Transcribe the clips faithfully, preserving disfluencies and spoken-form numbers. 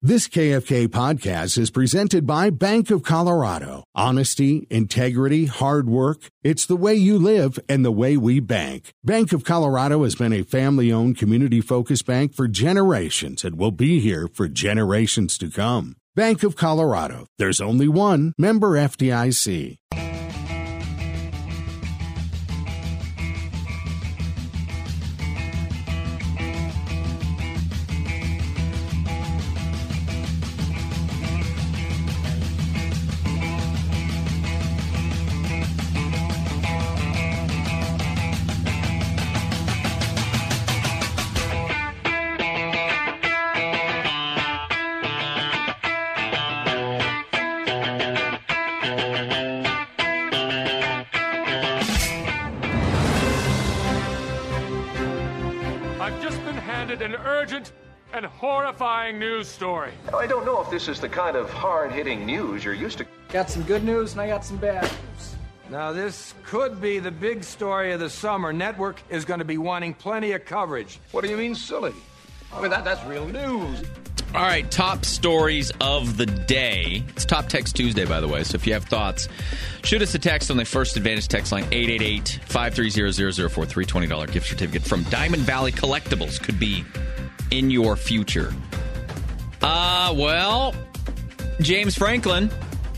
This K F K podcast is presented by Bank of Colorado. Honesty, integrity, hard work. It's the way you live and the way we bank. Bank of Colorado has been a family-owned, community-focused bank for generations and will be here for generations to come. Bank of Colorado. There's only one. Member F D I C. News story. I don't know if this is the kind of hard-hitting news you're used to. Got some good news and I got some bad news. Now, this could be the big story of the summer. Network is going to be wanting plenty of coverage. What do you mean, silly? I mean, that, that's real news. All right, top stories of the day. It's Top Text Tuesday, by the way, so if you have thoughts, shoot us a text on the First Advantage text line, eight eight eight, five three zero, zero zero four three. twenty dollars gift certificate from Diamond Valley Collectibles could be in your future. Uh, well, James Franklin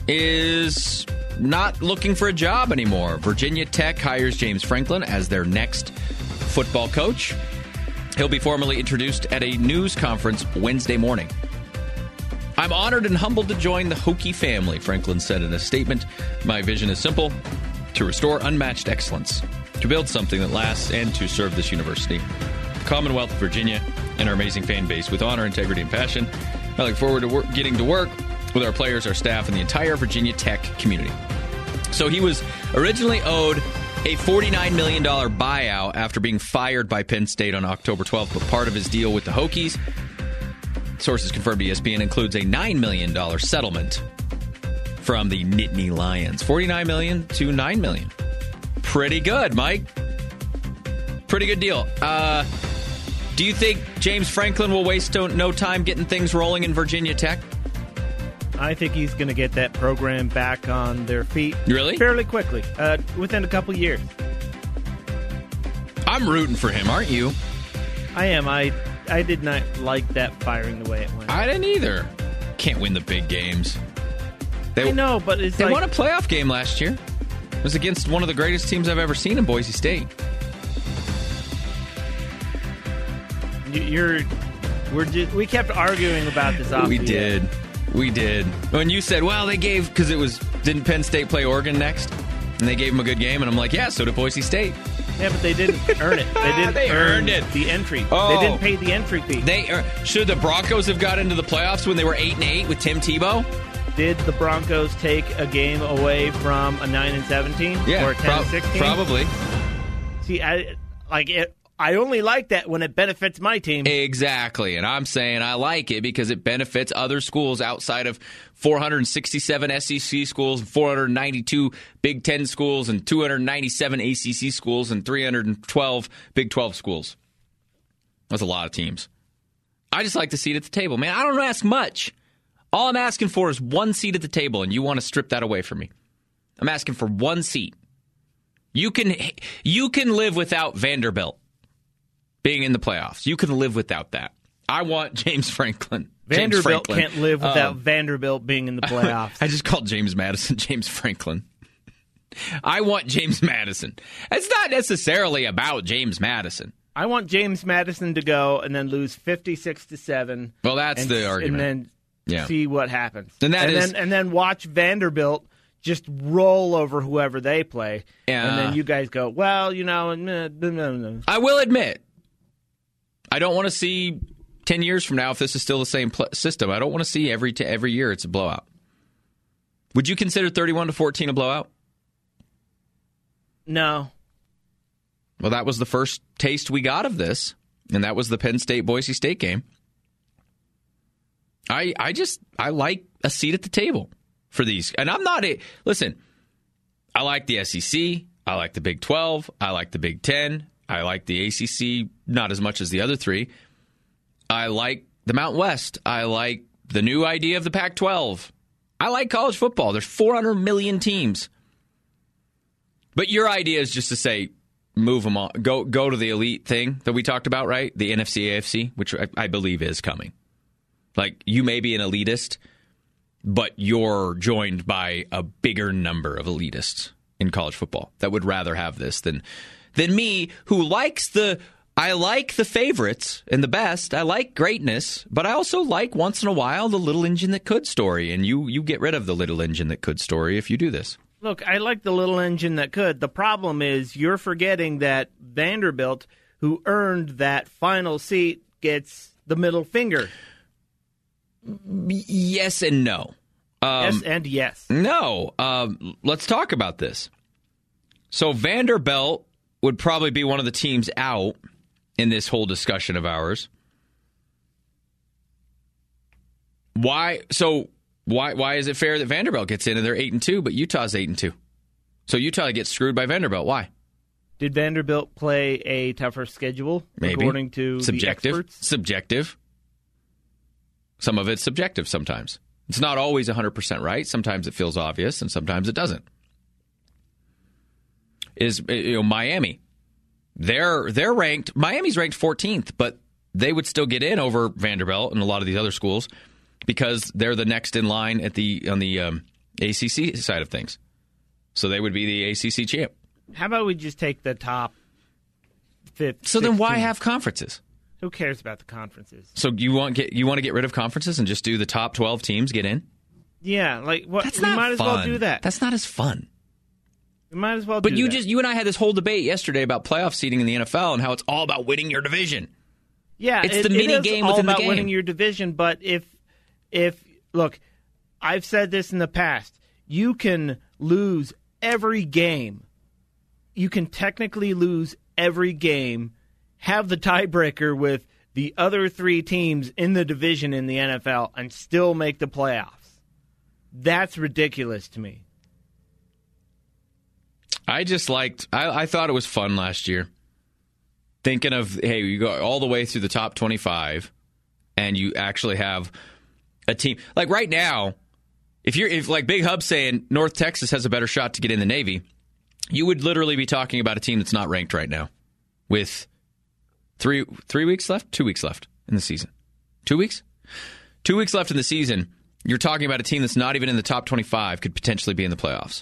is not looking for a job anymore. Virginia Tech hires James Franklin as their next football coach. He'll be formally introduced at a news conference Wednesday morning. I'm honored and humbled to join the Hokie family, Franklin said in a statement. My vision is simple, to restore unmatched excellence, to build something that lasts, and to serve this university, the Commonwealth of Virginia, and our amazing fan base with honor, integrity, and passion. I look forward to work, getting to work with our players, our staff, and the entire Virginia Tech community. So he was originally owed a forty-nine million dollars buyout after being fired by Penn State on October twelfth, but part of his deal with the Hokies, sources confirmed to E S P N, includes a nine million dollars settlement from the Nittany Lions. forty-nine million dollars to nine million dollars. Pretty good, Mike. Pretty good deal. Uh... Do you think James Franklin will waste no time getting things rolling in Virginia Tech? I think he's going to get that program back on their feet. Really? Fairly quickly, uh, within a couple years. I'm rooting for him, aren't you? I am. I I did not like that firing the way it went. I didn't either. Can't win the big games. They, I know, but it's They like, won a playoff game last year. It was against one of the greatest teams I've ever seen in Boise State. You're, we're just, we kept arguing about this off We the did. air. We did. When you said, well, they gave, because it was, didn't Penn State play Oregon next? And they gave them a good game, and I'm like, yeah, so did Boise State. Yeah, but they didn't earn it. They didn't they earn earned it. The entry. Oh. They didn't pay the entry fee. They er, should the Broncos have got into the playoffs when they were eight and eight with Tim Tebow? Did the Broncos take a game away from a nine and seventeen Yeah, or a ten pro- and sixteen? Probably. See, I like it. I only like that when it benefits my team. Exactly, and I'm saying I like it because it benefits other schools outside of four hundred sixty-seven S E C schools, four hundred ninety-two Big Ten schools, and two hundred ninety-seven A C C schools, and three hundred twelve Big twelve schools. That's a lot of teams. I just like the seat at the table. Man, I don't ask much. All I'm asking for is one seat at the table, and you want to strip that away from me. I'm asking for one seat. You can, you can live without Vanderbilt being in the playoffs. You can live without that. I want James Franklin. Vanderbilt James Franklin. can't live without um, Vanderbilt being in the playoffs. I just called James Madison James Franklin. I want James Madison. It's not necessarily about James Madison. I want James Madison to go and then lose fifty-six to seven. Well, that's and, the argument. And then yeah. see what happens. And, that and, is, then, and then watch Vanderbilt just roll over whoever they play. Yeah. And then you guys go, well, you know. No, no, no. I will admit, I don't want to see ten years from now, if this is still the same pl- system, I don't want to see every t- every year it's a blowout. Would you consider thirty-one to fourteen a blowout? No. Well, that was the first taste we got of this, and that was the Penn State-Boise State game. I I just, I like a seat at the table for these. And I'm not a, listen, I like the S E C, I like the Big twelve, I like the Big ten, I like the A C C, not as much as the other three. I like the Mountain West, I like the new idea of the Pac twelve. I like college football. There's four hundred million teams. But your idea is just to say, move them on. Go go to the elite thing that we talked about, right? The N F C, A F C, which I, I believe is coming. Like, you may be an elitist, but you're joined by a bigger number of elitists in college football that would rather have this than than me, who likes the... I like the favorites and the best. I like greatness, but I also like once in a while the little engine that could story, and you you get rid of the little engine that could story if you do this. Look, I like the little engine that could. The problem is you're forgetting that Vanderbilt, who earned that final seat, gets the middle finger. Yes and no. Um, yes and yes. No. Um, let's talk about this. So Vanderbilt would probably be one of the teams out in this whole discussion of ours. Why? So why why is it fair that Vanderbilt gets in and they're eight and two, but Utah's eight and two? So Utah gets screwed by Vanderbilt. Why? Did Vanderbilt play a tougher schedule? Maybe. According to subjective. the experts? Subjective. Some of it's subjective sometimes. It's not always one hundred percent right. Sometimes it feels obvious, and sometimes it doesn't. Is you know Miami? They're they're ranked. Miami's ranked fourteenth, but they would still get in over Vanderbilt and a lot of these other schools because they're the next in line at the on the um, A C C side of things. So they would be the A C C champ. How about we just take the top fifth? So then why have conferences? Who cares about the conferences? So you want get you want to get rid of conferences and just do the top twelve teams get in? Yeah, like what? That's we not might as fun. well do that. That's not as fun. We might as well. But do you that. just you and I had this whole debate yesterday about playoff seeding in the N F L and how it's all about winning your division. Yeah, it's it, the mini it is game all within the about game. winning your division. But if if look, I've said this in the past. You can lose every game. You can technically lose every game, have the tiebreaker with the other three teams in the division in the N F L, and still make the playoffs. That's ridiculous to me. I just liked, I, I thought it was fun last year. Thinking of, hey, you go all the way through the top twenty-five, and you actually have a team. Like right now, if you're, if like Big Hub's saying North Texas has a better shot to get in the Navy, you would literally be talking about a team that's not ranked right now with three three weeks left, two weeks left in the season. Two weeks? Two weeks left in the season. You're talking about a team that's not even in the top twenty-five could potentially be in the playoffs.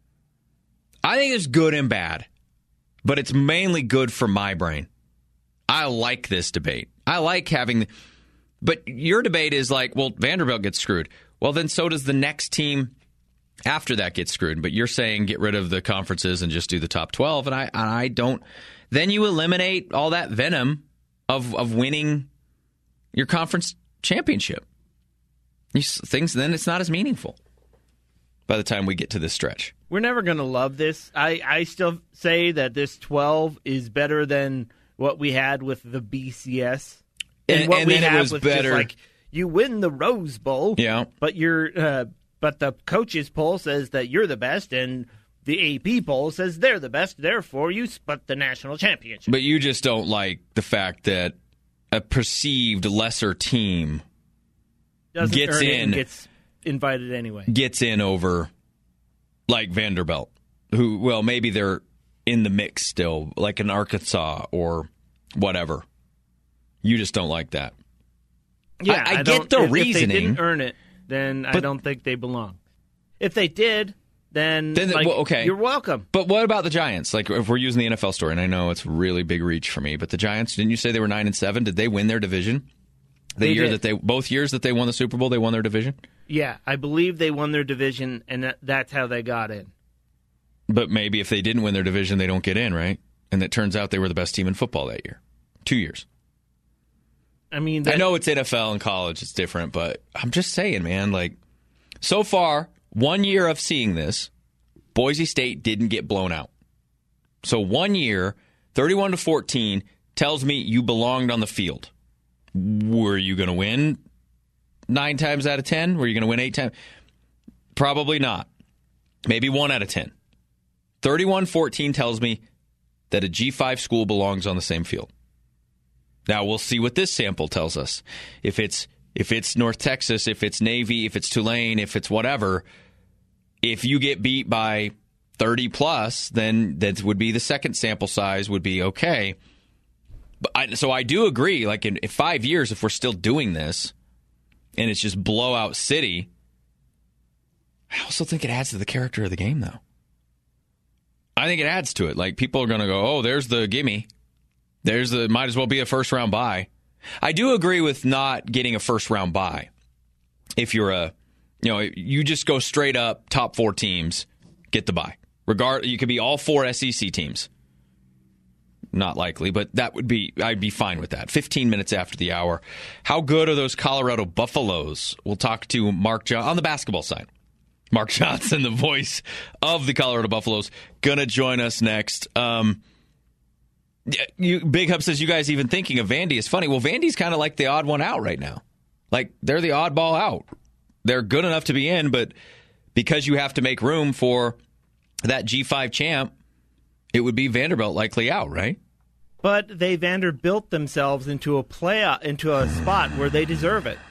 I think it's good and bad, but it's mainly good for my brain. I like this debate. I like having, but your debate is like, well, Vanderbilt gets screwed. Well, then so does the next team after that get screwed. But you're saying get rid of the conferences and just do the top twelve, and I and I don't. Then you eliminate all that venom of of winning your conference championship. You, things then it's not as meaningful by the time we get to this stretch. We're never going to love this. I, I still say that this twelve is better than what we had with the B C S. And, And, what and we then have it was with better. Just like you win the Rose Bowl, Yeah. but you're uh, but the coaches poll says that you're the best, and the A P poll says they're the best. Therefore, you split the national championship. But you just don't like the fact that a perceived lesser team Doesn't gets earn it in. and gets invited anyway. gets in over like Vanderbilt, who, well, maybe they're in the mix still, like in Arkansas or whatever. You just don't like that. Yeah, I, I, I get don't- the if, reasoning. If they didn't earn it, then I But- don't think they belong. If they did, then, Then- like, well, okay. you're welcome. But what about the Giants? Like, if we're using the N F L story, and I know it's a really big reach for me, but the Giants, didn't you say they were nine and seven? Did they win their division? The They year did. that they both years that they won the Super Bowl, they won their division. Yeah, I believe they won their division, and that, that's how they got in. But maybe if they didn't win their division, they don't get in, right? And it turns out they were the best team in football that year. Two years. I mean, that, I know it's N F L and college, it's different, but I'm just saying, man, like, so far, one year of seeing this, Boise State didn't get blown out. So one year, thirty-one to fourteen, tells me you belonged on the field. Were you going to win nine times out of ten? Were you going to win eight times? Probably not. Maybe one out of ten. thirty-one fourteen tells me that a G five school belongs on the same field. Now, we'll see what this sample tells us. If it's if it's North Texas, if it's Navy, if it's Tulane, if it's whatever, if you get beat by thirty plus, then that would be the second sample size would be okay. But I, so I do agree, like in, in five years, if we're still doing this and it's just blowout city, I also think it adds to the character of the game, though. I think it adds to it. Like, people are going to go, oh, there's the gimme. There's the, might as well be a first round bye. I do agree with not getting a first round bye. If you're a, you know, you just go straight up top four teams, get the bye. Regard, you could be all four S E C teams. Not likely, but that would be, I'd be fine with that. fifteen minutes after the hour. How good are those Colorado Buffaloes? We'll talk to Mark John on the basketball side. Mark Johnson, the voice of the Colorado Buffaloes, gonna join us next. Um, you, Big Hub says, you guys even thinking of Vandy is funny. Well, Vandy's kind of like the odd one out right now. Like, they're the oddball out. They're good enough to be in, but because you have to make room for that G five champ, it would be Vanderbilt likely out, right? But they Vanderbilt themselves into a play into a spot where they deserve it.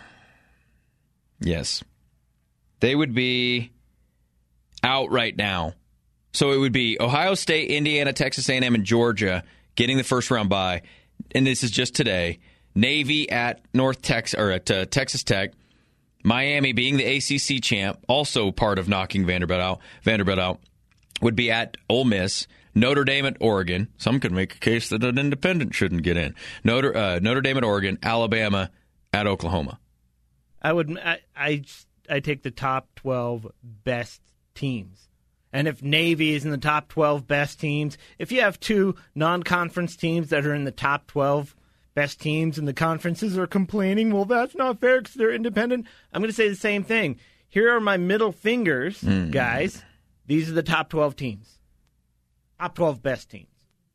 Yes. They would be out right now. So it would be Ohio State, Indiana, Texas A and M, and Georgia getting the first round bye. And this is just today. Navy at North Texas or at uh, Texas Tech. Miami being the A C C champ, also part of knocking Vanderbilt out. Vanderbilt out would be at Ole Miss. Notre Dame at Oregon. Some could make a case that an independent shouldn't get in. Notre uh, Notre Dame at Oregon. Alabama at Oklahoma. I would. I, I I take the top twelve best teams, and if Navy is in the top twelve best teams, if you have two non-conference teams that are in the top twelve best teams, and the conferences are complaining, well, that's not fair because they're independent. I'm going to say the same thing. Here are my middle fingers, mm. guys. These are the top twelve teams. Top twelve best teams.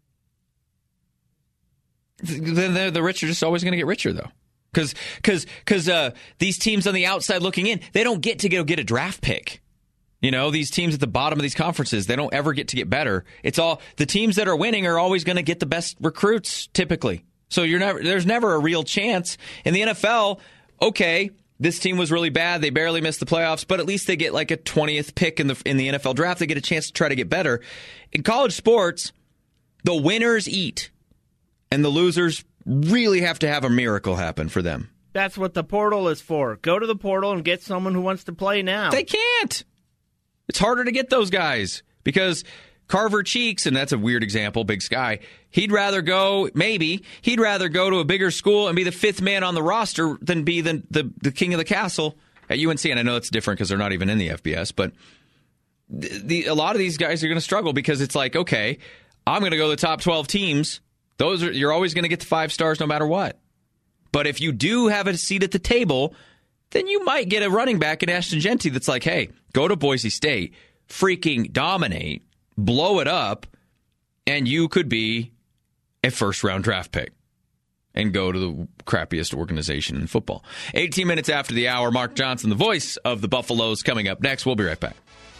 The, the rich are just always going to get richer, though. Because because because uh, these teams on the outside looking in, they don't get to go get a draft pick. You know, these teams at the bottom of these conferences, they don't ever get to get better. It's all the teams that are winning are always going to get the best recruits, typically. So you're never there's never a real chance. In the N F L, okay, this team was really bad. They barely missed the playoffs, but at least they get like a twentieth pick in the in the N F L draft. They get a chance to try to get better. In college sports, the winners eat, and the losers really have to have a miracle happen for them. That's what the portal is for. Go to the portal and get someone who wants to play now. They can't. It's harder to get those guys because Carver Cheeks, and that's a weird example, Big Sky, he'd rather go, maybe, he'd rather go to a bigger school and be the fifth man on the roster than be the, the, the king of the castle at U N C. And I know it's different because they're not even in the F B S, but the, the, a lot of these guys are going to struggle because it's like, okay, I'm going to go to the top twelve teams. Those are you're always going to get the five stars no matter what. But if you do have a seat at the table, then you might get a running back in Ashton Jeanty that's like, hey, go to Boise State, freaking dominate, blow it up, and you could be a first-round draft pick and go to the crappiest organization in football. eighteen minutes after the hour, Mark Johnson, the voice of the Buffaloes, coming up next. We'll be right back.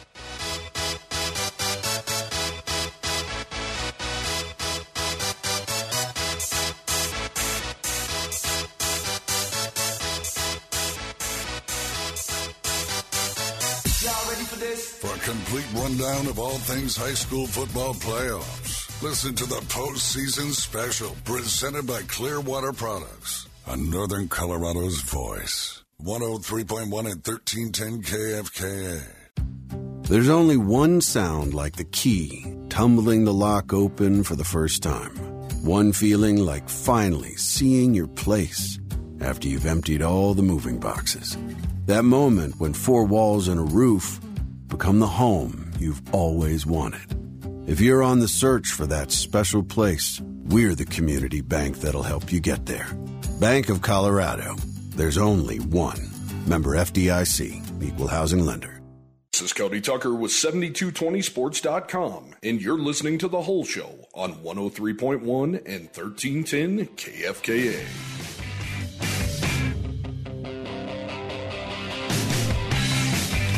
For a complete rundown of all things high school football playoffs, listen to the postseason special presented by Clearwater Products on Northern Colorado's voice. one oh three point one and thirteen ten K F K A. There's only one sound like the key tumbling the lock open for the first time. One feeling like finally seeing your place after you've emptied all the moving boxes. That moment when four walls and a roof become the home you've always wanted. If you're on the search for that special place, we're the community bank that'll help you get there. Bank of Colorado. There's only one. Member F D I C. Equal housing lender. This is Cody Tucker with seventy-two twenty sports dot com, and you're listening to The Whole Show on one oh three point one and thirteen ten K F K A.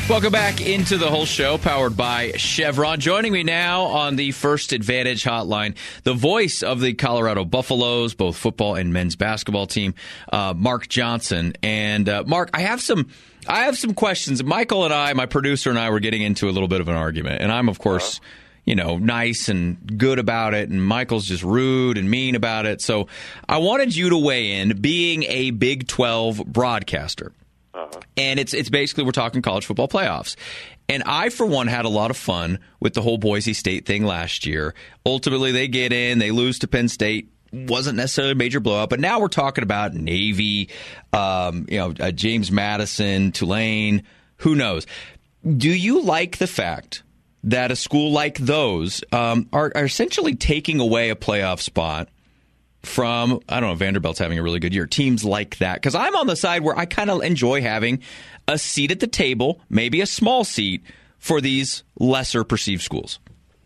Welcome back into the whole show, powered by Chevron. Joining me now on the First Advantage hotline, the voice of the Colorado Buffaloes, both football and men's basketball team, uh, Mark Johnson. And uh, Mark, I have some, I have some questions. Michael and I, my producer and I, were getting into a little bit of an argument, and I'm of course, uh-huh. you know, nice and good about it, and Michael's just rude and mean about it. So I wanted you to weigh in, being a Big twelve broadcaster. Uh-huh. And it's it's basically, we're talking college football playoffs. And I, for one, had a lot of fun with the whole Boise State thing last year. Ultimately, they get in, they lose to Penn State. Wasn't necessarily a major blowout. But now we're talking about Navy, um, you know, uh, James Madison, Tulane, who knows. Do you like the fact that a school like those um, are, are essentially taking away a playoff spot from, I don't know, Vanderbilt's having a really good year, teams like that? Because I'm on the side where I kind of enjoy having a seat at the table, maybe a small seat, for these lesser perceived schools.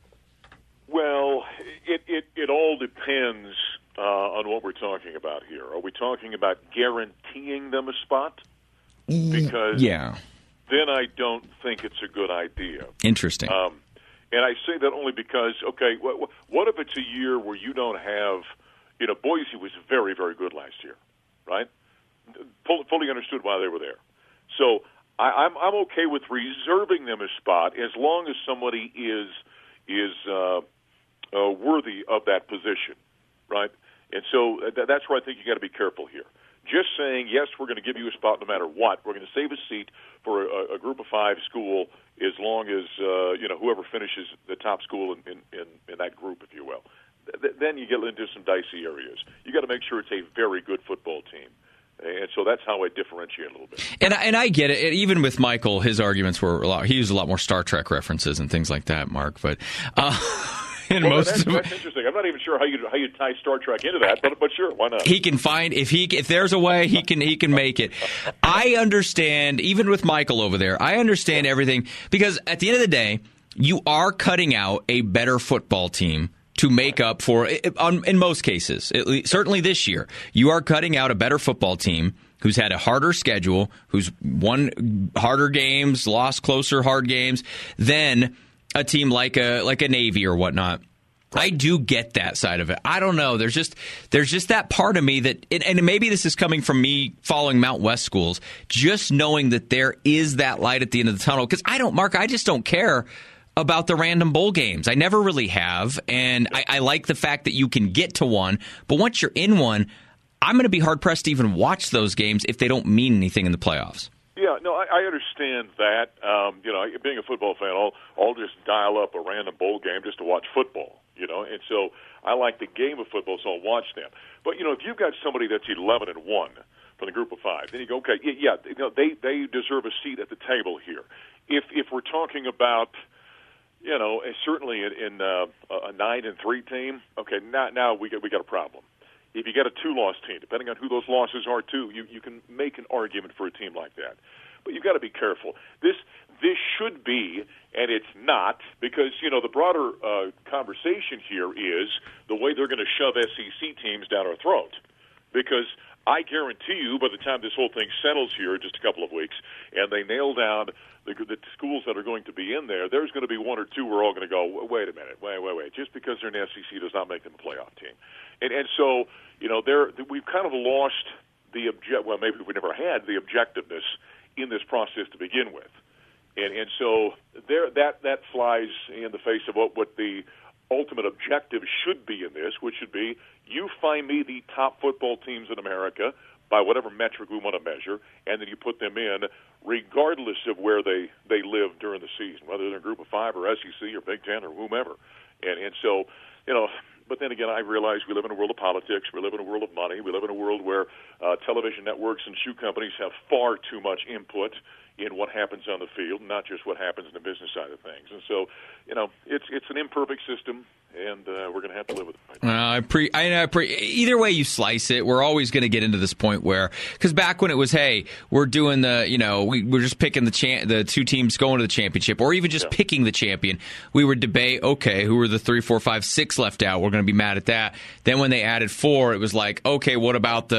Well, it, it, it all depends uh, on what we're talking about here. Are we talking about guaranteeing them a spot? Because yeah. then I don't think it's a good idea. Interesting. Um, and I say that only because, okay, what, what if it's a year where you don't have, you know, Boise was very, very good last year, right? Fully understood why they were there. So I, I'm I'm okay with reserving them a spot as long as somebody is is uh, uh, worthy of that position, right? And so th- that's where I think you got to be careful here. Just saying, yes, we're going to give you a spot no matter what. We're going to save a seat for a, a group of five school as long as, uh, you know, whoever finishes the top school in, in, in, in that group, if you will. Th- then you get into some dicey areas. You got to make sure it's a very good football team. And so that's how I differentiate a little bit. And I, and I get it. Even with Michael, his arguments were a lot. He used a lot more Star Trek references and things like that, Mark. But uh, and well, most that's, of that's interesting. I'm not even sure how you how you tie Star Trek into that, but but sure, why not? He can find if he if there's a way he can he can make it. I understand. Even with Michael over there, I understand everything, because at the end of the day, you are cutting out a better football team to make up for, in most cases, certainly this year, you are cutting out a better football team who's had a harder schedule, who's won harder games, lost closer hard games, than a team like a like a Navy or whatnot. I do get that side of it. I don't know. There's just there's just that part of me that, and maybe this is coming from me following Mount West schools, just knowing that there is that light at the end of the tunnel. Because I don't, Mark, I just don't care about the random bowl games. I never really have, and I, I like the fact that you can get to one, but once you're in one, I'm going to be hard-pressed to even watch those games if they don't mean anything in the playoffs. Yeah, no, I, I understand that. Um, you know, being a football fan, I'll, I'll just dial up a random bowl game just to watch football, you know, and so I like the game of football, so I'll watch them. But, you know, if you've got somebody that's eleven and one from the group of five, then you go, okay, yeah, yeah you know, they, they deserve a seat at the table here. If if we're talking about, you know, certainly in, in uh, a nine and three team, okay, now now we got we got a problem. If you got a two-loss team, depending on who those losses are, too, you you can make an argument for a team like that. But you've got to be careful. This this should be, and it's not, because you know the broader uh, conversation here is the way they're going to shove S E C teams down our throat. Because I guarantee you, by the time this whole thing settles here in just a couple of weeks, and they nail down the, the schools that are going to be in there, there's going to be one or two who are all going to go, wait a minute, wait, wait, wait. Just because they're in the S E C does not make them a playoff team. And and so, you know, they're, we've kind of lost the object. Well, maybe we never had the objectiveness in this process to begin with. And and so there that that flies in the face of what, what the ultimate objective should be in this, which should be you find me the top football teams in America by whatever metric we want to measure, and then you put them in regardless of where they, they live during the season, whether they're in a group of five or S E C or Big Ten or whomever. And and so, you know, but then again, I realize we live in a world of politics, we live in a world of money, we live in a world where uh, television networks and shoe companies have far too much input in what happens on the field, not just what happens in the business side of things. And so, you know, it's it's an imperfect system, and uh, we're going to have to live with it. Uh, I pre, I, I pre, either way you slice it, we're always going to get into this point where, because back when it was, hey, we're doing the, you know, we, we're just picking the cha- the two teams going to the championship, or even just yeah. picking the champion, we would debate, okay, who are the three, four, five, six left out? We're going to be mad at that. Then when they added four, it was like, okay, what about the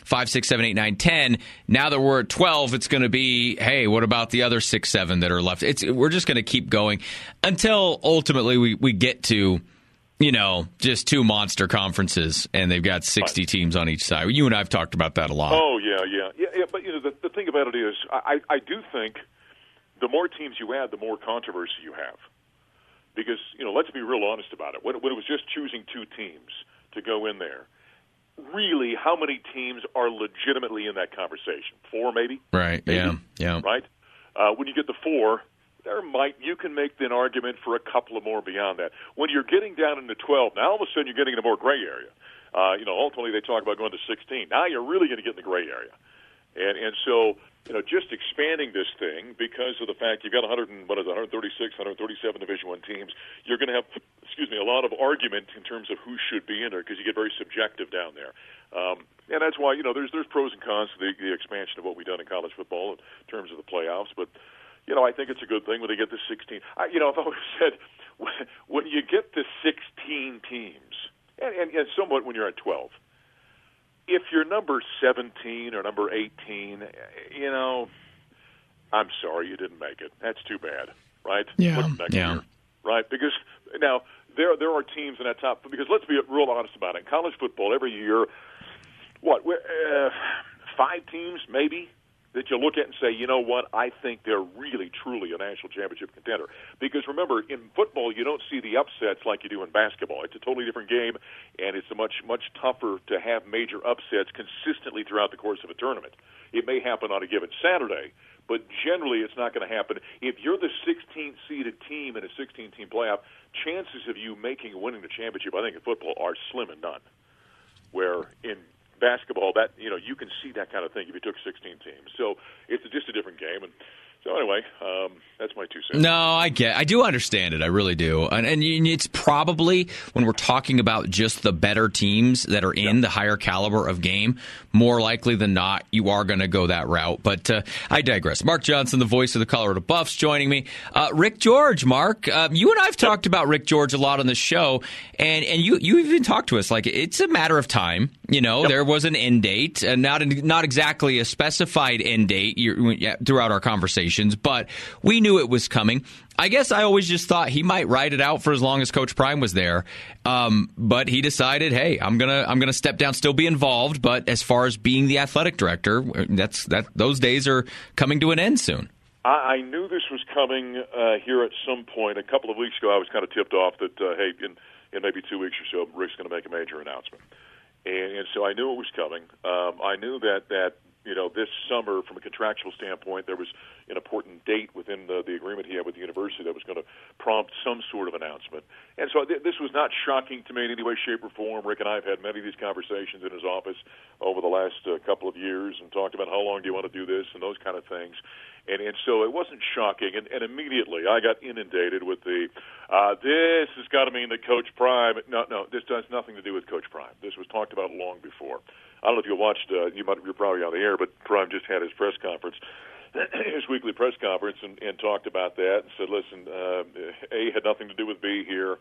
five, six, seven, eight, nine, ten. Now that we're at twelve, it's going to be, hey, what about the other six, seven that are left? It's we're just going to keep going until ultimately we, we get to, you know, just two monster conferences, and they've got sixty teams on each side. You and I have talked about that a lot. Oh, yeah, yeah. yeah, yeah but, you know, the, the thing about it is I, I do think the more teams you add, the more controversy you have. Because, you know, let's be real honest about it. When, when it was just choosing two teams to go in there, really, how many teams are legitimately in that conversation? Four, maybe? Right, maybe? yeah, yeah. Right? Uh, when you get to four, there might you can make an argument for a couple of more beyond that. When you're getting down into twelve, now all of a sudden you're getting in a more gray area. Uh, you know, ultimately they talk about going to sixteen. Now you're really going to get in the gray area. And and so, you know, just expanding this thing because of the fact you've got one hundred, what is it, one thirty-six, one thirty-seven Division One teams, you're going to have, excuse me, a lot of argument in terms of who should be in there because you get very subjective down there. Um, and that's why, you know, there's there's pros and cons to the, the expansion of what we've done in college football in terms of the playoffs. But, you know, I think it's a good thing when they get to sixteen. I, you know, I've always said when you get to sixteen teams, and, and, and somewhat when you're at twelve, if you're number seventeen or number eighteen, you know, I'm sorry you didn't make it. That's too bad, right? Yeah. Next yeah. year, right? Because now there there are teams in that top. Because let's be real honest about it. In college football, every year, what uh, five teams maybe that you look at and say, you know what, I think they're really, truly a national championship contender. Because remember, in football, you don't see the upsets like you do in basketball. It's a totally different game, and it's a much, much tougher to have major upsets consistently throughout the course of a tournament. It may happen on a given Saturday, but generally it's not going to happen. If you're the sixteenth seeded team in a sixteen-team playoff, chances of you making and winning the championship, I think, in football are slim and none. Where in basketball, that you know, you can see that kind of thing if you took sixteen teams. So it's just a different game. And so anyway, um, that's my two cents. No, I get, I do understand it. I really do. And, and it's probably when we're talking about just the better teams that are in yeah. the higher caliber of game, more likely than not, you are going to go that route. But uh, I digress. Mark Johnson, the voice of the Colorado Buffs, joining me. Uh, Rick George, Mark, uh, you and I have talked about Rick George a lot on the show, and and you you even talked to us like it's a matter of time. You know, yep. there was an end date, and not not exactly a specified end date throughout our conversations, but we knew it was coming. I guess I always just thought he might ride it out for as long as Coach Prime was there, um, but he decided, hey, I'm gonna I'm gonna step down, still be involved, but as far as being the athletic director, that's that those days are coming to an end soon. I, I knew this was coming uh, here at some point. A couple of weeks ago, I was kind of tipped off that uh, hey, in, in maybe two weeks or so, Rick's going to make a major announcement, and, and so I knew it was coming. Um, I knew that that. You know, this summer, from a contractual standpoint, there was an important date within the, the agreement he had with the university that was going to prompt some sort of announcement. And so th- this was not shocking to me in any way, shape, or form. Rick and I have had many of these conversations in his office over the last uh, couple of years and talked about how long do you want to do this and those kind of things. And, and so it wasn't shocking. And, and immediately I got inundated with the, uh, this has got to mean that Coach Prime. No, no, this has nothing to do with Coach Prime. This was talked about long before. I don't know if you watched, uh, you might, you're probably on the air, but Prime just had his press conference, his weekly press conference, and, and talked about that and said, listen, uh, A had nothing to do with B here.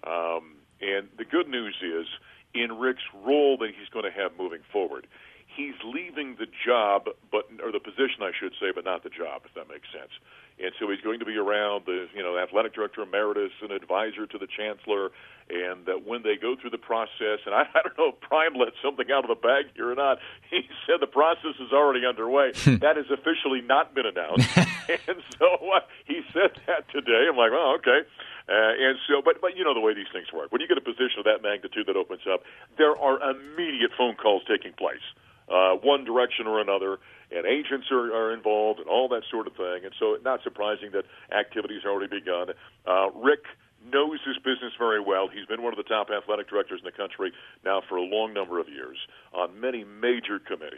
Um, and the good news is, in Rick's role that he's going to have moving forward, he's leaving the job, but or the position, I should say, but not the job, if that makes sense. And so he's going to be around the, you know, athletic director emeritus and advisor to the chancellor, and that when they go through the process, and I, I don't know if Prime let something out of the bag here or not, he said the process is already underway. That has officially not been announced. And so uh, he said that today. I'm like, oh, okay. Uh, and so, but, but you know the way these things work. When you get a position of that magnitude that opens up, there are immediate phone calls taking place. Uh, one direction or another, and agents are, are involved and all that sort of thing. And so not surprising that activities have already begun. Uh, Rick knows his business very well. He's been one of the top athletic directors in the country now for a long number of years on many major committees.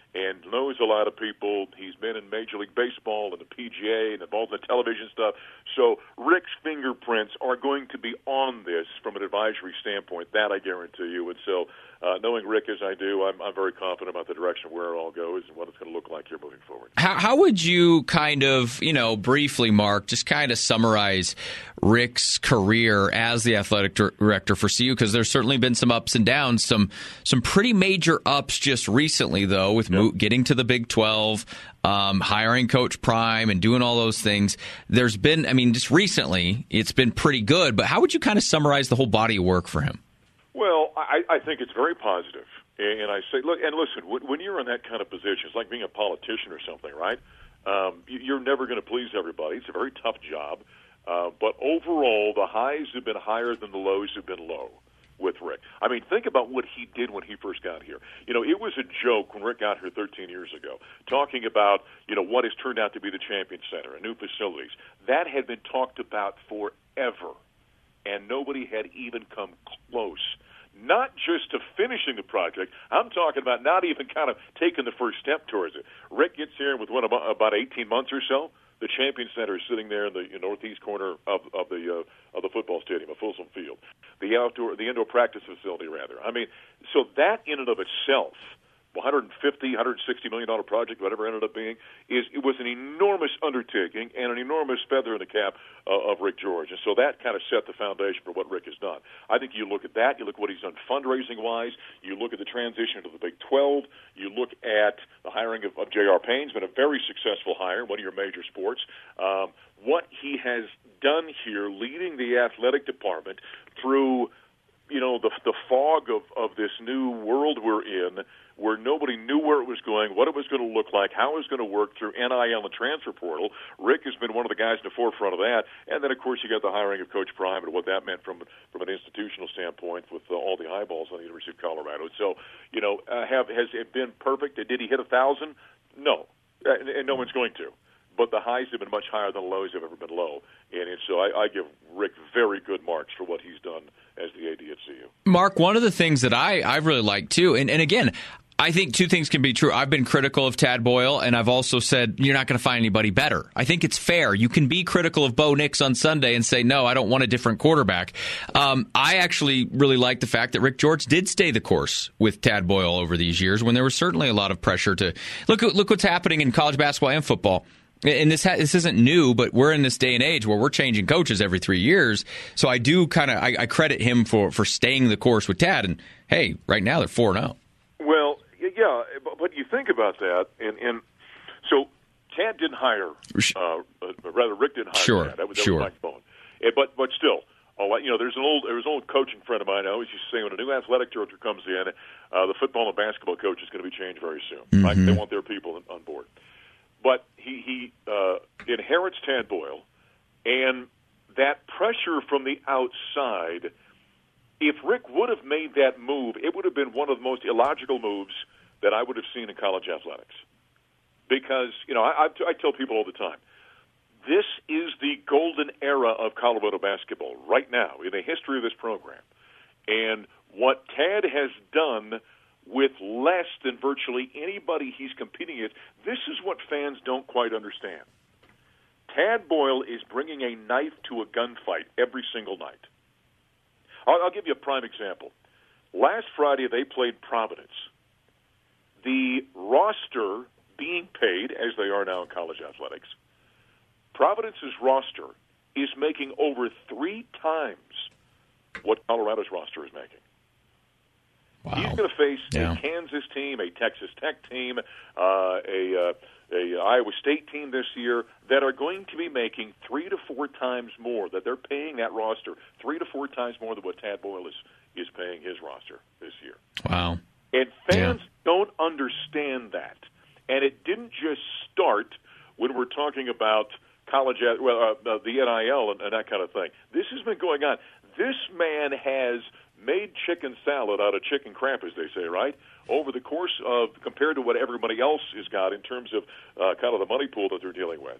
and knows a lot of people. He's been in Major League Baseball and the P G A and involved in the television stuff. So Rick's fingerprints are going to be on this from an advisory standpoint. That I guarantee you. And so uh, knowing Rick as I do, I'm, I'm very confident about the direction where it all goes and what it's going to look like here moving forward. How, how would you kind of, you know, briefly, Mark, just kind of summarize Rick's career as the athletic director for C U? Because there's certainly been some ups and downs, some some pretty major ups just recently, though, with yep. mo- getting to the Big twelve, um, hiring Coach Prime and doing all those things. There's been, I mean, just recently, it's been pretty good. But how would you kind of summarize the whole body of work for him? Well, I, I think it's very positive. And I say, look, and listen, when you're in that kind of position, it's like being a politician or something, right? Um, you're never going to please everybody. It's a very tough job. Uh, but overall, the highs have been higher than the lows have been low with Rick. I mean, think about what he did when he first got here. You know, it was a joke when Rick got here thirteen years ago, talking about, you know, what has turned out to be the Champion Center and new facilities. That had been talked about forever, and nobody had even come close. Not just to finishing the project, I'm talking about not even kind of taking the first step towards it. Rick gets here with what, about, about eighteen months or so. The Champion Center is sitting there in the northeast corner of, of the uh, of the football stadium, of Folsom Field, the outdoor, the indoor practice facility, rather. I mean, so that in and of itself, one hundred fifty, one hundred sixty million dollars project, whatever it ended up being, is it was an enormous undertaking and an enormous feather in the cap uh, of Rick George. And so that kind of set the foundation for what Rick has done. I think you look at that, you look at what he's done fundraising-wise, you look at the transition to the Big twelve, you look at the hiring of, of J R. Payne's been a very successful hire, one of your major sports. Um, what he has done here, leading the athletic department through, you know, the, the fog of, of this new world we're in, where nobody knew where it was going, what it was going to look like, how it was going to work through N I L and transfer portal. Rick has been one of the guys in the forefront of that. And then, of course, you got the hiring of Coach Prime and what that meant from from an institutional standpoint with uh, all the eyeballs on the University of Colorado. So, you know, uh, have has it been perfect? Did he hit a thousand? No, uh, and, and no one's going to. But the highs have been much higher than the lows have ever been low. And, and so I, I give Rick very good marks for what he's done as the A D at C U. Mark, one of the things that I, I really like, too, and, and again, I think two things can be true. I've been critical of Tad Boyle, and I've also said you're not going to find anybody better. I think it's fair. You can be critical of Bo Nix on Sunday and say, no, I don't want a different quarterback. Um, I actually really like the fact that Rick George did stay the course with Tad Boyle over these years when there was certainly a lot of pressure to look. Look what's happening in college basketball and football. And this ha- this isn't new, but we're in this day and age where we're changing coaches every three years. So I do kind of I, I credit him for, for staying the course with Tad. And hey, right now they're four and zero. Well, yeah, but you think about that, and, and so Tad didn't hire, uh, rather Rick didn't hire sure, Tad. That was, that sure. was Mike Bowen. And, but but still, you know, there's an old there's an old coaching friend of mine. I always used to say when a new athletic director comes in, uh, the football and basketball coach is going to be changed very soon. Mm-hmm. Right? They want their people on board. But he he uh, inherits Tad Boyle, and that pressure from the outside. If Rick would have made that move, it would have been one of the most illogical moves that I would have seen in college athletics. Because, you know, I, I, I tell people all the time, this is the golden era of Colorado basketball right now in the history of this program. And what Tad has done with less than virtually anybody he's competing with, this is what fans don't quite understand. Tad Boyle is bringing a knife to a gunfight every single night. I'll, I'll give you a prime example. Last Friday they played Providence. The roster being paid, as they are now in college athletics, Providence's roster is making over three times what Colorado's roster is making. Wow. He's going to face yeah. a Kansas team, a Texas Tech team, uh, a, uh, a Iowa State team this year that are going to be making three to four times more, that they're paying that roster three to four times more than what Tad Boyle is, is paying his roster this year. Wow. And fans yeah. don't understand that. And it didn't just start when we're talking about college, well, uh, the N I L and, and that kind of thing. This has been going on. This man has made chicken salad out of chicken crap, as they say, right? Over the course of, compared to what everybody else has got in terms of uh, kind of the money pool that they're dealing with.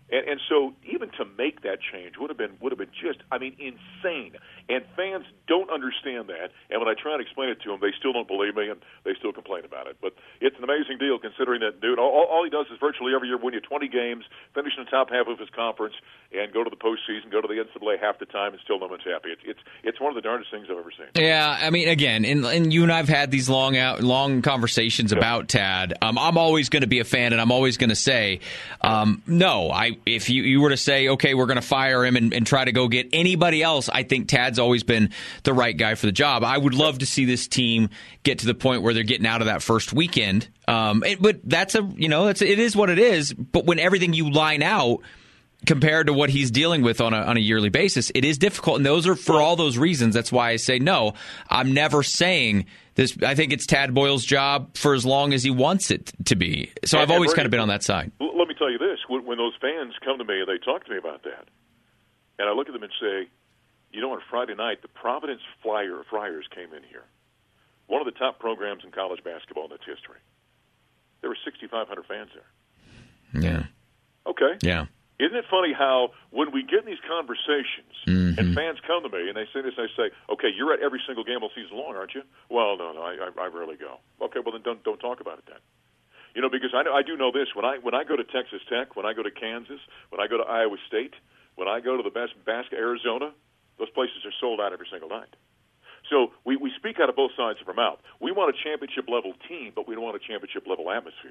And, and so even to make that change would have been would have been just, I mean, insane. And fans don't understand that. And when I try and explain it to them, they still don't believe me, and they still complain about it. But it's an amazing deal considering that, dude, all, all he does is virtually every year win you twenty games, finish in the top half of his conference, and go to the postseason, go to the N C double A half the time, and still no one's happy. It's it's it's one of the darndest things I've ever seen. Yeah, I mean, again, and, and you and I have had these long out, long conversations yeah. about Tad. Um, I'm always going to be a fan, and I'm always going to say, um, no, I if you, you were to say, okay, we're going to fire him and, and try to go get anybody else, I think Tad's always been the right guy for the job. I would love to see this team get to the point where they're getting out of that first weekend. Um, it, but that's a, you know, it's, it is what it is. But when everything you line out compared to what he's dealing with on a, on a yearly basis, it is difficult. And those are for all those reasons. That's why I say no. I'm never saying this. I think it's Tad Boyle's job for as long as he wants it to be. So and, I've always Brady, kind of been on that side. Let me tell you this. When, when those fans come to me and they talk to me about that, and I look at them and say, you know, on Friday night, the Providence Flyer Friars came in here. One of the top programs in college basketball in its history. There were sixty-five hundred fans there. Yeah. Okay. Yeah. Isn't it funny how when we get in these conversations mm-hmm. and fans come to me and they say this, and I say, okay, you're at every single game all season long, aren't you? Well, no, no, I, I, I rarely go. Okay, well, then don't don't talk about it then. You know, because I know, I do know this. When I when I go to Texas Tech, when I go to Kansas, when I go to Iowa State, when I go to the best basket, Arizona, those places are sold out every single night. So we, we speak out of both sides of our mouth. We want a championship-level team, but we don't want a championship-level atmosphere.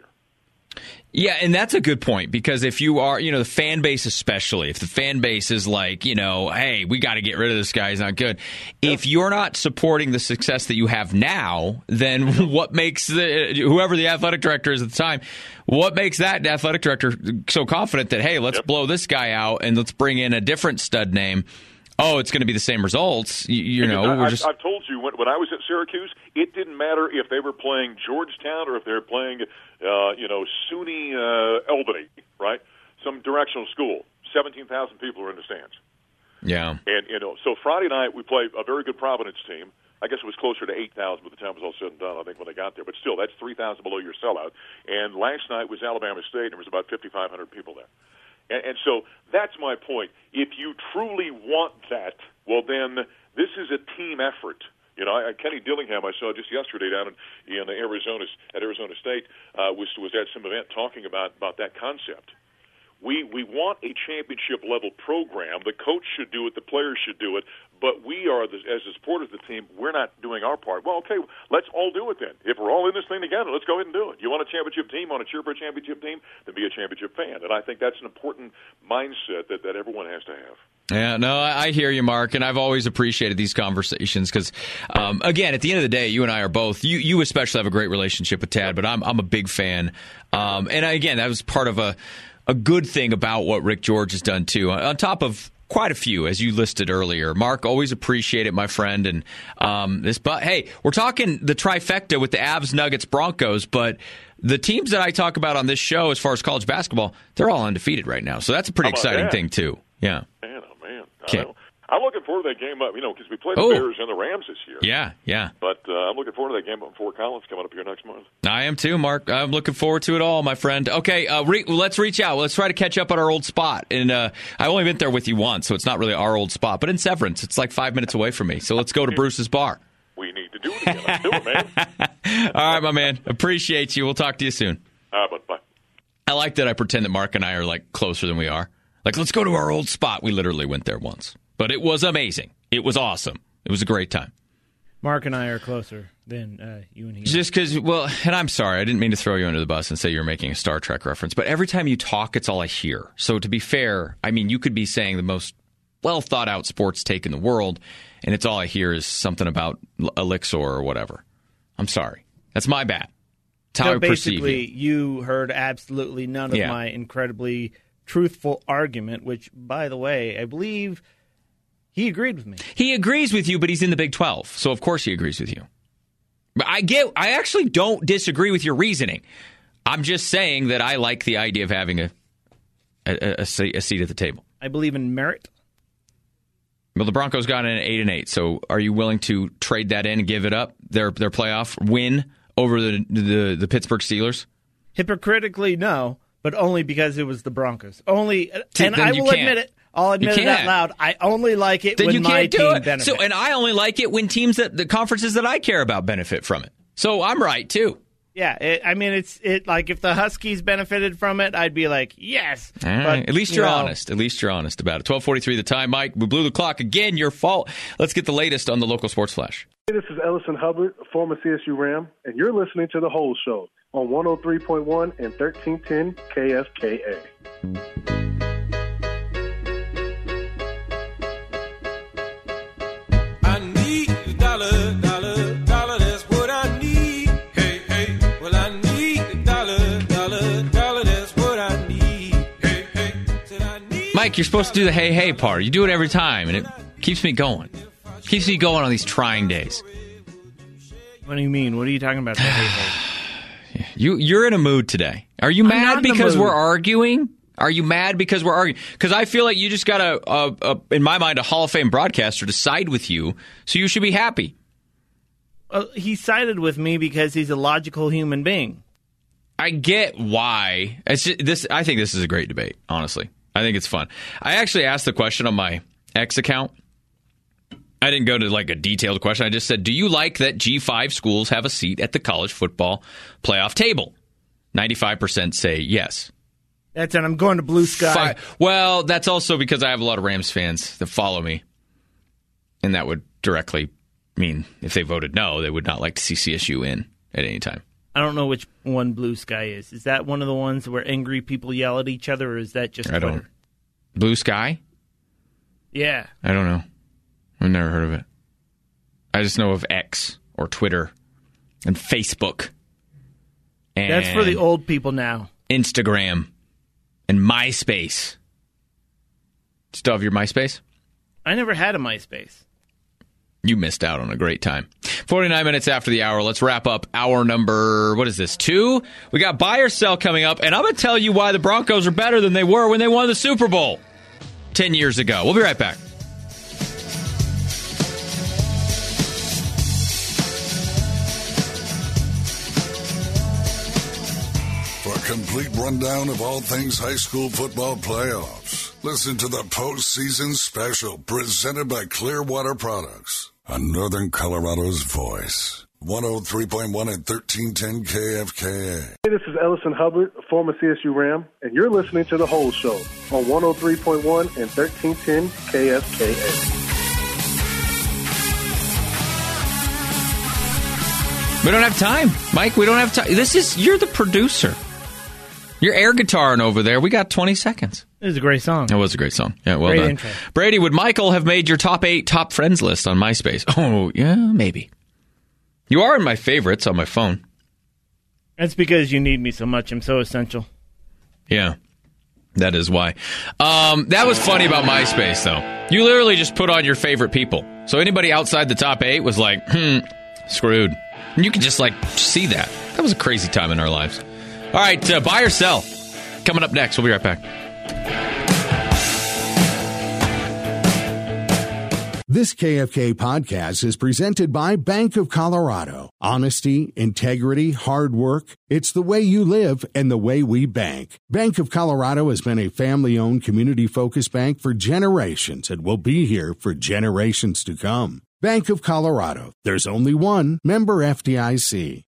Yeah, and that's a good point, because if you are, you know, the fan base especially, if the fan base is like, you know, hey, we got to get rid of this guy, he's not good. Yeah. If you're not supporting the success that you have now, then what makes the whoever the athletic director is at the time, what makes that athletic director so confident that, hey, let's yep. blow this guy out and let's bring in a different stud name? Oh, it's going to be the same results. You, you know, I, we're just. I've told you when, when I was at Syracuse, it didn't matter if they were playing Georgetown or if they were playing, uh, you know, SUNY uh, Albany, right? Some directional school. Seventeen thousand people were in the stands. Yeah. And you know, so Friday night we played a very good Providence team. I guess it was closer to eight thousand by the time it was all said and done, I think, when they got there. But still, that's three thousand below your sellout. And last night was Alabama State, and there was about fifty-five hundred people there. And, and so that's my point. If you truly want that, well, then this is a team effort. You know, I, Kenny Dillingham, I saw just yesterday down in, in Arizona at Arizona State, uh, was was at some event talking about, about that concept. We we want a championship level program. The coach should do it. The players should do it. But we are, the, as the supporters of the team, we're not doing our part. Well, okay, let's all do it then. If we're all in this thing together, let's go ahead and do it. You want a championship team, want to cheer for a championship team, then be a championship fan. And I think that's an important mindset that, that everyone has to have. Yeah, no, I hear you, Mark, and I've always appreciated these conversations because, um, again, at the end of the day, you and I are both, you you especially have a great relationship with Tad, but I'm I'm a big fan. Um, and, again, that was part of a, a good thing about what Rick George has done, too, on top of quite a few, as you listed earlier. Mark, always appreciate it, my friend. And um, this, but hey, we're talking the trifecta with the Avs, Nuggets, Broncos, but the teams that I talk about on this show, as far as college basketball, they're all undefeated right now. So that's a pretty exciting that? thing too. Yeah. Man, oh man. I know. I'm looking forward to that game up, you know, because we play the oh. Bears and the Rams this year. Yeah, yeah. But uh, I'm looking forward to that game up in Fort Collins coming up here next month. I am too, Mark. I'm looking forward to it all, my friend. Okay, uh, re- let's reach out. Let's try to catch up at our old spot. And uh, I only been there with you once, so it's not really our old spot. But in Severance, it's like five minutes away from me. So let's go to Bruce's Bar. We need to do it again. Let's do it, man. All right, my man. Appreciate you. We'll talk to you soon. All right, bud. Bye. I like that I pretend that Mark and I are like closer than we are. Like, let's go to our old spot. We literally went there once. But it was amazing. It was awesome. It was a great time. Mark and I are closer than uh, you and he. Just because, well, and I'm sorry, I didn't mean to throw you under the bus and say you're making a Star Trek reference, but every time you talk, it's all I hear. So to be fair, I mean, you could be saying the most well-thought-out sports take in the world, and it's all I hear is something about Elixir or whatever. I'm sorry. That's my bad. That's how so I perceive basically, you. you heard absolutely none of yeah. my incredibly truthful argument, which, by the way, I believe he agreed with me. He agrees with you, but he's in the Big twelve, so of course he agrees with you. But I get. I actually don't disagree with your reasoning. I'm just saying that I like the idea of having a a, a, a seat at the table. I believe in merit. Well, the Broncos got in at eight and eight. So, are you willing to trade that in and give it up? Their their playoff win over the the, the Pittsburgh Steelers? Hypocritically, no. but only because it was the Broncos. Only, See, and then I you will can't. admit it. I'll admit You it out can't. loud. I only like it Then when you my can't do team it. benefits. So, and I only like it when teams that the conferences that I care about benefit from it. So I'm right too. Yeah, it, I mean, it's it like if the Huskies benefited from it, I'd be like, yes. All right. But, At least you you're know, honest. At least you're honest about it. twelve forty-three the time, Mike. We blew the clock again. Your fault. Let's get the latest on the local sports flash. Hey, this is Ellison Hubbard, former C S U Ram, and you're listening to The Whole Show on one oh three point one and thirteen ten K F K A. I need a dollar, dollar, dollar, that's what I need. Hey, hey, well, I need a dollar, dollar, dollar, that's what I need. Hey, hey, said I need. Mike, you're supposed to do the hey, hey part. You do it every time, and it keeps me going. Keeps me going on these trying days. What do you mean? What are you talking about? Hey, hey. You, you're in a mood today. Are you I'm mad not in a because mood. we're arguing? Are you mad because we're arguing? Because I feel like you just got a, a, a, in my mind, a Hall of Fame broadcaster to side with you, so you should be happy. Uh, he sided with me because he's a logical human being. I get why. It's just, this. I think this is a great debate, honestly. I think it's fun. I actually asked the question on my X account. I didn't go to like a detailed question. I just said, do you like that G five schools have a seat at the college football playoff table? ninety-five percent say yes. That's it. I'm going to Blue Sky. Five. Well, that's also because I have a lot of Rams fans that follow me. And that would directly mean if they voted no, they would not like to see C S U in at any time. I don't know which one Blue Sky is. Is that one of the ones where angry people yell at each other, or is that just I Twitter? don't. Blue Sky? Yeah. I don't know. I've never heard of it. I just know of X or Twitter and Facebook. And That's for the old people now. Instagram and MySpace. Still have your MySpace? I never had a MySpace. You missed out on a great time. forty-nine minutes after the hour. Let's wrap up hour number, what is this, two? We got buy or sell coming up, and I'm going to tell you why the Broncos are better than they were when they won the Super Bowl ten years ago. We'll be right back. For a complete rundown of all things high school football playoffs, listen to the postseason special presented by Clearwater Products on Northern Colorado's voice. one oh three point one and thirteen ten K F K A. Hey, this is Ellison Hubbard, former C S U Ram, and you're listening to The Whole Show on one oh three point one and thirteen ten K F K A. We don't have time, Mike. We don't have time. This is, you're the producer. You're air guitaring over there. We got twenty seconds. It was a great song. It was a great song. Yeah, well Great done. intro. Brady, would Michael have made your top eight top friends list on MySpace? Oh, yeah, maybe. You are in my favorites on my phone. That's because you need me so much. I'm so essential. Yeah, that is why. Um, that was funny about MySpace, though. You literally just put on your favorite people. So anybody outside the top eight was like, hmm, screwed. And you could just, like, see that. That was a crazy time in our lives. All right, uh, buy or sell. Coming up next. We'll be right back. This K F K podcast is presented by Bank of Colorado. Honesty, integrity, hard work. It's the way you live and the way we bank. Bank of Colorado has been a family-owned, community-focused bank for generations and will be here for generations to come. Bank of Colorado. There's only one. Member F D I C.